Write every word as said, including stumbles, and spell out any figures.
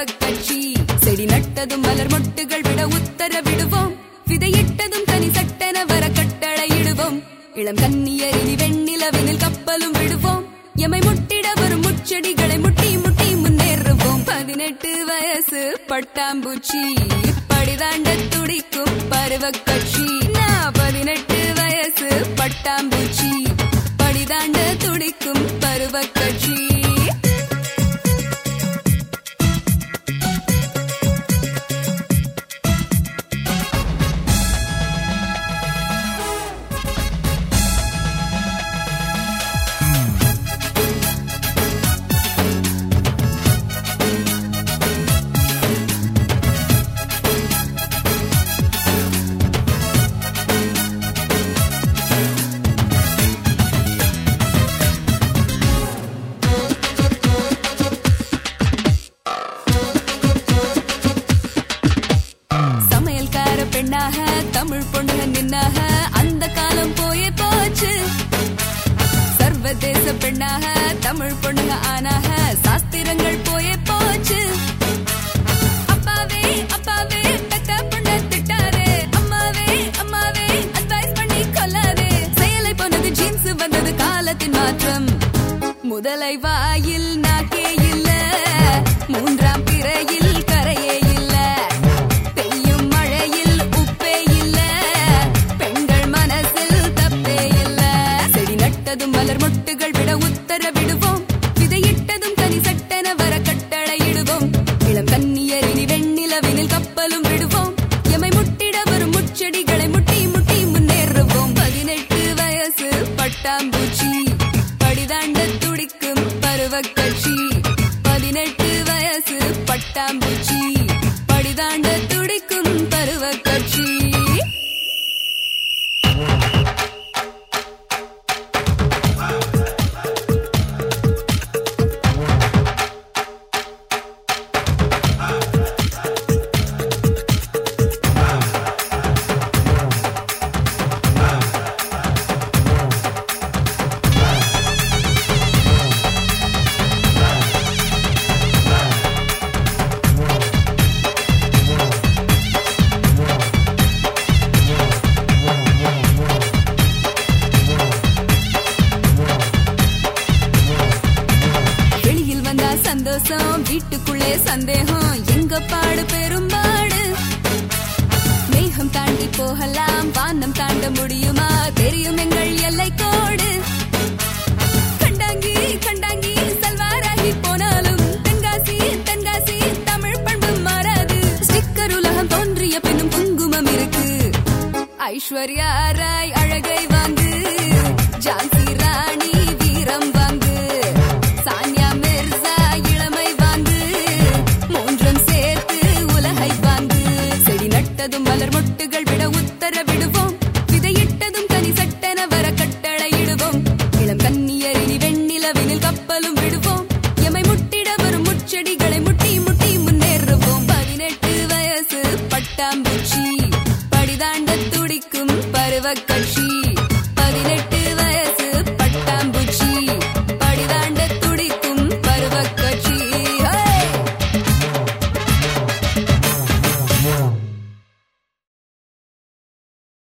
கட்சி. செடி நட்டதும் மலர் மொட்டுகள் விட உத்தரவிடுவோம். விதையிட்டதும் தனி சட்டென வர கட்டளையிடுவோம். இளம் கன்னியரினி வெண்ணிலவினில் கப்பலும் விடுவோம். எமை முட்டிட வரும் முச்செடிகளை முட்டி முட்டி முன்னேறுவோம். பதினெட்டு வயசு பட்டாம்பூச்சி படிதாண்ட துடிக்கும் பருவ கட்சி. பதினெட்டு வயசு பட்டாம்பூச்சி படிதாண்ட துடிக்கும் பருவ கட்சி. பெண்ணாக தமிழ் பொண்ணுக நின்னாக அந்த காலம் போயே போச்சு. சர்வதேச பெண்ணாக தமிழ் பொண்ணுக ஆனாக சாஸ்திரங்கள் போயே போச்சு. அப்பாவே அப்பாவே பெத்த பொண்ண திட்டாரே, அம்மாவே அம்மாவே அட்வைஸ் பண்ணி கொல்லாதே. செயலை போனது ஜீன்ஸ் வந்தது காலத்தின் மாற்றம். முதலை வாயில் நாக்கே இல்ல, மூன்றாம் பிறையில் கரையே இல்ல. மலர் மொட்டுகள் விட உத்தரவிடுவோம். விதையிட்டதும் தனி சட்டென வர கட்டளையிடுவோம். இளம் கன்னியரினி வெண்ணிலவினில் கப்பலும் விடுவோம். எமை முட்டிட வரும் முச்செடிகளை முட்டி முட்டி முன்னேறுவோம். பதினெட்டு வயசு பட்டாம்பூச்சி படிதாண்ட துடிக்கும் பருவ கட்சி. பதினெட்டு வயசு பட்டாம்பூச்சி படிதாண்ட துடிக்கும் பருவ கட்சி. சந்தோஷம் வீட்டுக்குள்ளே சந்தேகம், எங்க பாடு பெரும்பாடு. மேகம் தாண்டி போகலாம், வானம் தாண்ட முடியுமா, தெரியும் எங்கள் எல்லை கோடு. கண்டாங்கி கண்டாங்கி சல்வாராகி போனாலும் தென்காசி தென்காசி தமிழ் பண்பு மாறாது. ஸ்டிக்கர் உலகம் தோன்றிய பின்னும் குங்குமம் இருக்கு. ஐஸ்வர்யா ராய் அழகை வாங்கு, ஜான்சி ராணி வீரம் வாங்கு, சானியா மிர்சா இளமை வாங்கு, மூன்றும் சேர்த்து உலகை வாங்கு. செடி நட்டதும் மலர் மொட்டுகள் விட உத்தரவிடுவோம். விதையிட்டதும் தனி சட்டென வர கட்டளையிடுவோம். இளம் கன்னியரினி வெண்ணிலவினில் கப்பலும் விடுவோம். எமை முட்டிட வரும் முச்செடிகளை முட்டி முட்டி முன்னேறுவோம். பதினெட்டு வயசு பட்டாம்பூச்சி படிதாண்ட துடிக்கும் பருவ கட்சி.